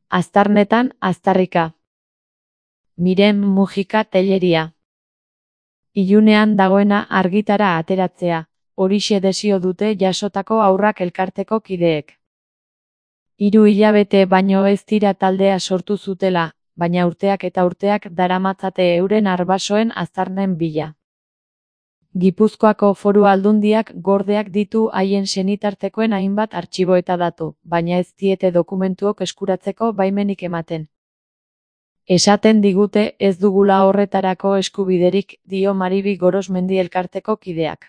Aztarnetan aztarrika. Miren Mujika Telleria. Ilunean dagoena argitara ateratzea, horixe desio dute jasotako haurrak elkarteko kideek. 3 hilabete baino ez dira taldea sortu zutela, baina urteak eta urteak daramatzate euren arbasoen aztarnen bila. Gipuzkoako Foru Aldundiak gordeak ditu haien senitartekoen hainbat artxibo eta datu, baina ez diete dokumentuok eskuratzeko baimenik ematen. Esaten digute ez dugula horretarako eskubiderik, dio Maribi Gorosmendi elkarteko kideak.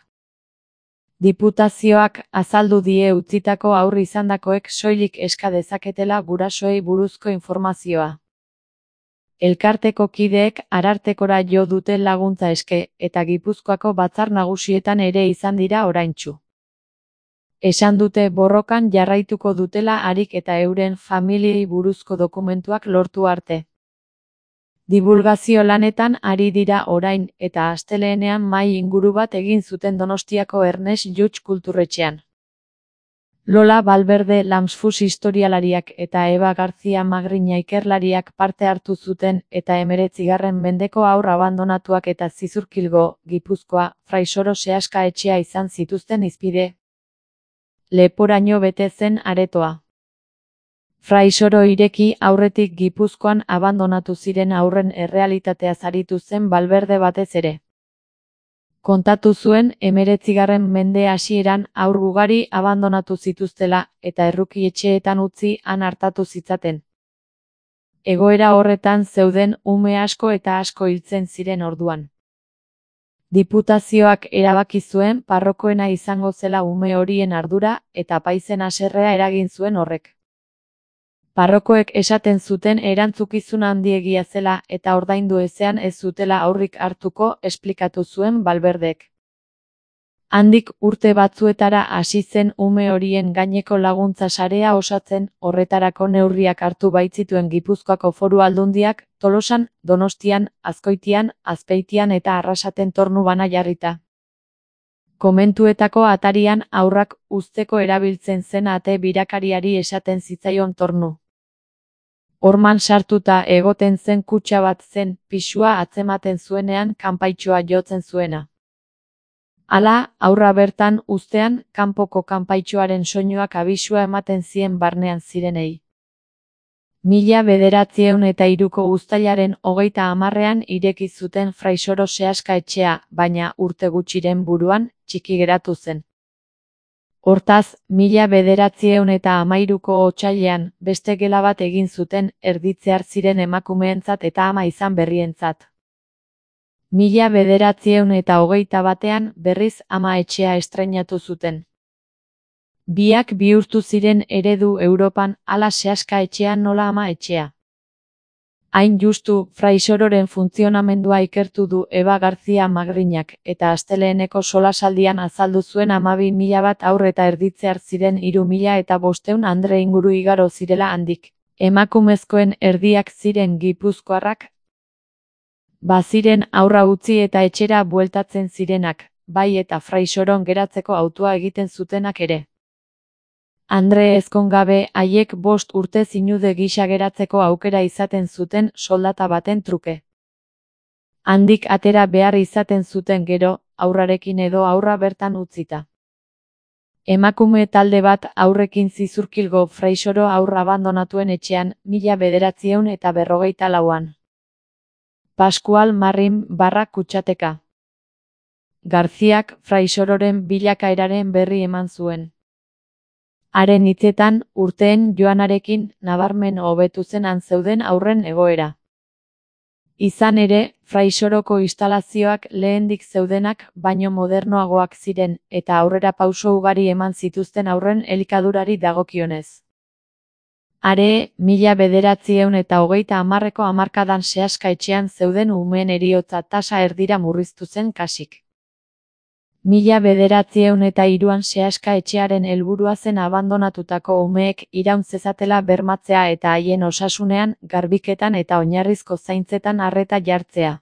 Diputazioak azaldu die utzitako haur izandakoek soilik eska dezaketela gurasoei buruzko informazioa. Elkarteko kideek Arartekora jo dute laguntza eske, eta Gipuzkoako batzar nagusietan ere izan dira oraintsu. Esan dute borrokan jarraituko dutela harik eta euren familiei buruzko dokumentuak lortu arte. Dibulgazio lanetan ari dira orain, eta astelehenean mahai inguru bat egin zuten Donostiako Ernest Lluch kulturretxean. Lola Valverde Lamsfus historialariak eta Eba García Magriña ikerlariak parte hartu zuten eta 19. mendeko haur abandonatuak eta Zizurkilgo, Gipuzkoa, Fraisoro sehaska etxea izan zituzten hizpide. Leporaino bete zen aretoa. Fraisoro ireki aurretik Gipuzkoan abandonatu ziren haurren errealitateaz aritu zen Valverde batez ere. Kontatu zuen 19. mende hasieran haur ugari abandonatu zituztela eta erruki etxeetan utzi han artatu zitzaten. Egoera horretan zeuden ume asko eta asko hiltzen ziren orduan. Diputazioak erabaki zuen parrokoena izango zela ume horien ardura eta apaizen haserrea eragin zuen horrek. Parrokoek esaten zuten erantzukizun handiegia zela eta ordaindu ezean ez zutela aurrik hartuko, esplikatu zuen Valverdek. Handik urte batzuetara hasi zen ume horien gaineko laguntza sarea osatzen, horretarako neurriak hartu baitzituen Gipuzkoako Foru Aldundiak, Tolosan, Donostian, Azkoitian, Azpeitian eta Arrasaten tornu bana jarrita. Komentuetako atarian haurrak uzteko erabiltzen zen ate birakariari esaten zitzaion tornu. Horman sartuta egoten zen kutxa bat zen, pisua atzematen zuenean kanpaitxoa jotzen zuena. Hala, haurra bertan uztean, kanpoko kanpaitxoaren soinuak abisua ematen zien barnean zirenei. 1903ko uztailaren 30ean ireki zuten Fraisoro sehaska etxea, baina urte gutxiren buruan, txiki geratu zen. Hortaz, 1913ko otsailean, beste gela bat egin zuten erditzear ziren emakumeentzat eta ama izan berrientzat. 1921ean berriz ama etxea estreinatu zuten. Biak bihurtu ziren eredu Europan, hala sehaska etxea nola ama etxea. Hain justu, Fraisororen funtzionamendua ikertu du Eba García Magriñak, eta asteleheneko solasaldian azaldu zuen 12.000 bat haur eta erditzear ziren 3.500 andre inguru igaro zirela handik. Emakumezkoen erdiak ziren gipuzkoarrak. Baziren haurra utzi eta etxera bueltatzen zirenak, bai eta Fraisoron geratzeko autua egiten zutenak ere. Andre ezkongabe haiek 5 urte zinude gisa geratzeko aukera izaten zuten soldata baten truke. Handik atera behar izaten zuten gero, haurrarekin edo haurra bertan utzita. Emakume talde bat haurrekin Zizurkilgo Fraisoro haur abandonatuen etxean 1954an. Pascual Marrin barra kutsateka. Garziak Fraisororen bilakaeraren berri eman zuen. Haren hitzetan, urteen joanarekin nabarmen hobetu zen han zeuden haurren egoera. Izan ere, Fraisoroko instalazioak lehendik zeudenak baino modernoagoak ziren eta aurrera pauso ugari eman zituzten haurren elikadurari dagokionez. Are, 1930ko hamarkadan sehaska etxean zeuden umeen heriotza tasa erdira murriztu zen kasik. 1903an sehaska etxearen helburua zen abandonatutako umeek iraun zezatela bermatzea eta haien osasunean, garbiketan eta oinarrizko zaintzetan arreta jartzea.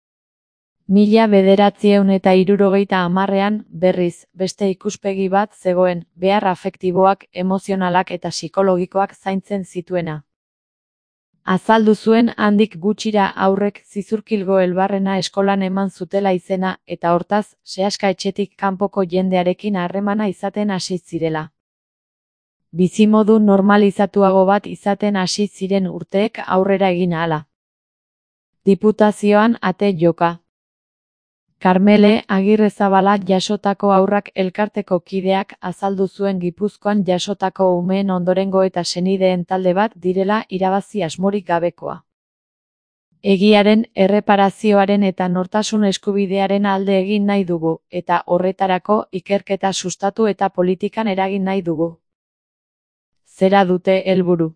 1970ean, berriz, beste ikuspegi bat zegoen, behar afektiboak, emozionalak eta psikologikoak zaintzen zituena. Azaldu zuen handik gutxira aurrek Zizurkilgo Elbarrena eskolan eman zutela izena eta hortaz, sehaska etxetik kanpoko jendearekin harremana izaten hasi zirela. Bizimodu normalizatuago bat izaten hasi ziren urteek aurrera egin ahala. Diputazioan ate joka. Karmele Agirrezabala jasotako haurrak elkarteko kideak azaldu zuen Gipuzkoan jasotako umeen ondorengo eta senideen talde bat direla irabazi asmorik gabekoa. Egiaren, erreparazioaren eta nortasun eskubidearen alde egin nahi dugu, eta horretarako ikerketa sustatu eta politikan eragin nahi dugu. Zera dute helburu.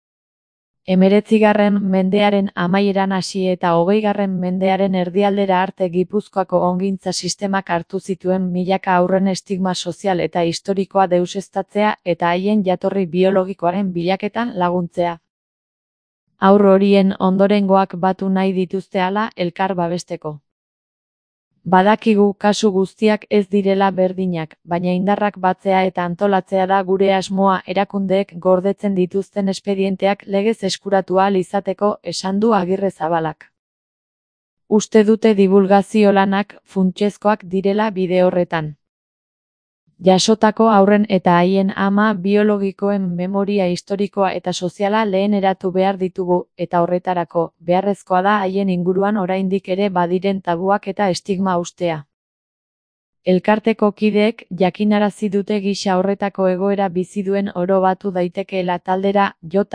19. mendearen amaieran hasi eta 20. mendearen erdialdera arte Gipuzkoako ongintza sistemak hartu zituen milaka haurren estigma sozial eta historikoa deuseztatzea eta haien jatorri biologikoaren bilaketan laguntzea. Haur horien ondorengoak batu nahi dituzte hala elkar babesteko. Badakigu kasu guztiak ez direla berdinak, baina indarrak batzea eta antolatzea da gure asmoa erakundeek gordetzen dituzten espedienteak legez eskuratu ahal izateko, esan du Agirrezabalak. Uste dute dibulgazio lanak funtsezkoak direla bide horretan. Jasotako haurren eta haien ama biologikoen memoria historikoa eta soziala leheneratu behar ditugu, eta horretarako, beharrezkoa da haien inguruan oraindik ere badiren tabuak eta estigma ustea. Elkarteko kideek jakinarazi dute gisa horretako egoera bizi duen oro batu daitekeela taldera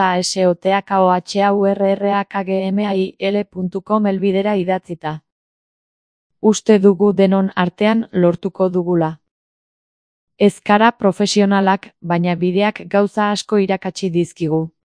JSOTAKOHAURRAKGMAIL.com helbidera idatzita. Uste dugu denon artean lortuko dugula. Ez gara profesionalak, baina bideak gauza asko irakatsi dizkigu.